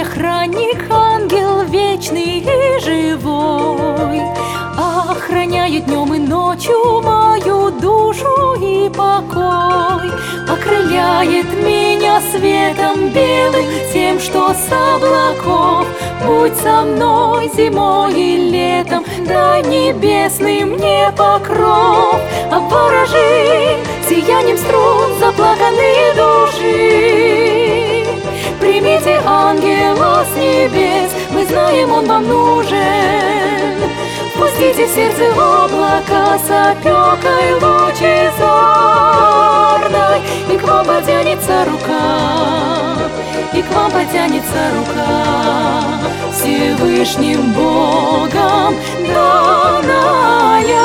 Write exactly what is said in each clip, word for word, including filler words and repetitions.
охранник, ангел вечный и живой, охраняет днем и ночью мою душу и покой, окрыляет меня светом белым, тем, что с облаков. Будь со мной зимой и летом, дай небесный мне покров, обворожи сиянием струн заплаканные души. Примите ангела с небес, мы знаем, он вам нужен. Впустите в сердце облака с опекой лучезарной, и к вам потянется рука, и к вам потянется рука, Всевышним Богом данная.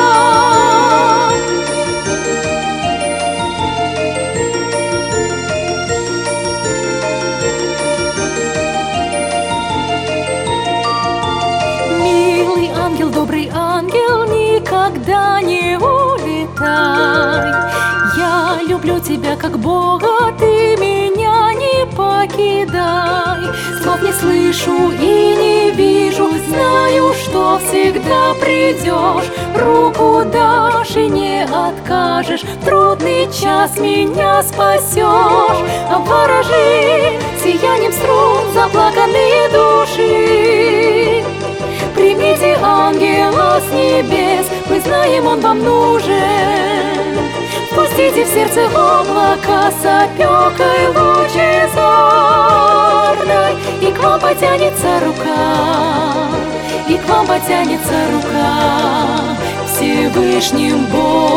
Ангел, добрый ангел, никогда не улетай. Я люблю тебя как Бога, ты меня не покидай. Слов не слышу и не вижу, знаю, что всегда придешь. Руку дашь и не откажешь, в трудный час меня спасешь. Обворожи сиянием струн заплаканные души. Примите ангела с небес, мы знаем, он вам нужен. Впустите в сердце облака с опекой лучезарной, и к вам потянется рука, и к вам потянется рука, Всевышним Богом